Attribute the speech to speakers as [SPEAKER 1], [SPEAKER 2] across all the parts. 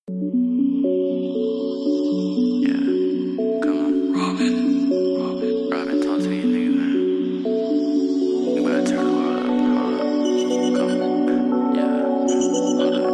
[SPEAKER 1] Yeah, come on. Robin, talk to these niggas, man. You better turn the world up. Hold up. Come on. Yeah, hold up.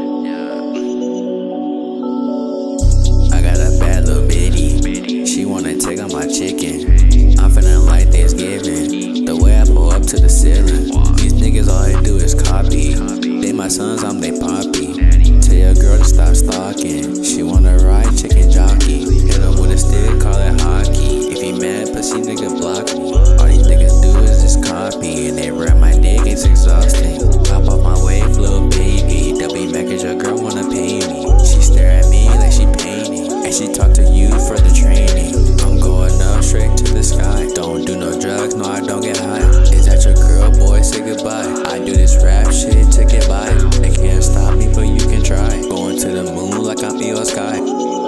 [SPEAKER 1] Yeah. I got a bad little bitty. She wanna take on my chicken. I'm feeling like Thanksgiving. The way I pull up to the ceiling. These niggas all they do is copy. They my sons, I'm they poppy. Tell your girl to stop stalking. She wanna ride chicken jockey. Hit him with a stick, call it hockey. If he mad, pussy nigga block me. All these niggas do is just copy. And they rap my dick, it's exhausting. Pop off my wave, little baby. W Mac is your girl wanna pay me. She stare at me like she painting. And she talk to you for the training. I'm going up straight to the sky. Don't do no drugs, no I don't get high. Is that your girl, boy? Say goodbye. I do this rap shit to get by. They can't stop me, but you can try. Going to the moon like I'm Theo Sky.